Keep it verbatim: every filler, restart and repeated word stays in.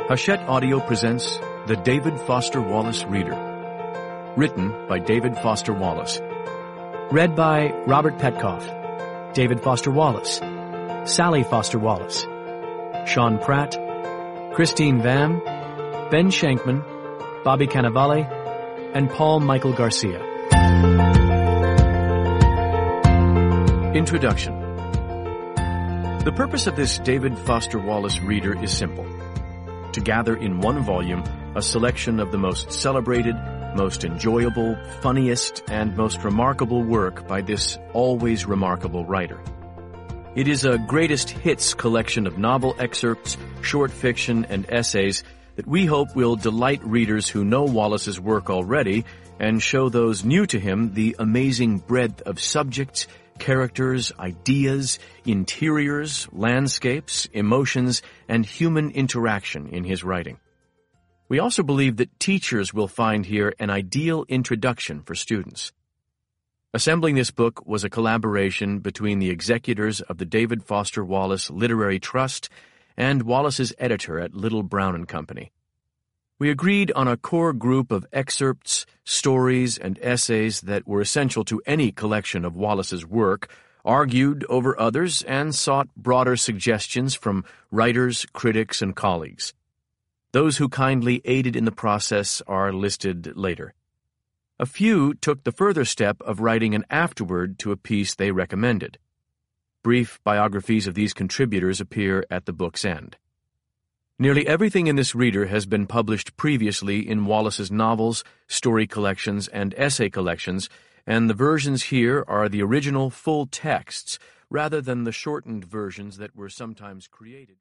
Hachette Audio presents The David Foster Wallace Reader. Written by David Foster Wallace. Read by Robert Petkoff, David Foster Wallace, Sally Foster Wallace, Sean Pratt, Christine Vam, Ben Shankman, Bobby Cannavale, and Paul Michael Garcia. Introduction. The purpose of this David Foster Wallace Reader is simple: to gather in one volume a selection of the most celebrated, most enjoyable, funniest, and most remarkable work by this always remarkable writer. It is a greatest hits collection of novel excerpts, short fiction, and essays that we hope will delight readers who know Wallace's work already and show those new to him the amazing breadth of subjects, characters, ideas, interiors, landscapes, emotions, and human interaction in his writing. We also believe that teachers will find here an ideal introduction for students. Assembling this book was a collaboration between the executors of the David Foster Wallace Literary Trust and Wallace's editor at Little Brown and Company. We agreed on a core group of excerpts, stories, and essays that were essential to any collection of Wallace's work, argued over others, and sought broader suggestions from writers, critics, and colleagues. Those who kindly aided in the process are listed later. A few took the further step of writing an afterword to a piece they recommended. Brief biographies of these contributors appear at the book's end. Nearly everything in this reader has been published previously in Wallace's novels, story collections, and essay collections, and the versions here are the original full texts rather than the shortened versions that were sometimes created.